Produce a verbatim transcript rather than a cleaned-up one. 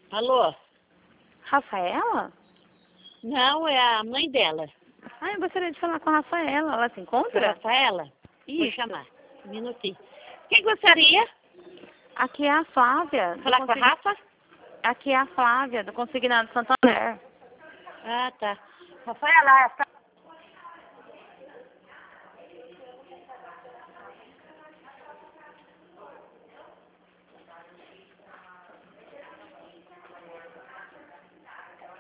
Alô? Rafaela? Não, é a mãe dela. Ah, eu gostaria de falar com a Rafaela. Ela se encontra? Rafaela? Vou Isso. chamar. Um minutinho. Quem gostaria? Aqui é a Flávia. do Falar com a Consig- Rafa? Aqui é a Flávia, do Consignado Santander. Ah, tá. Rafaela, essa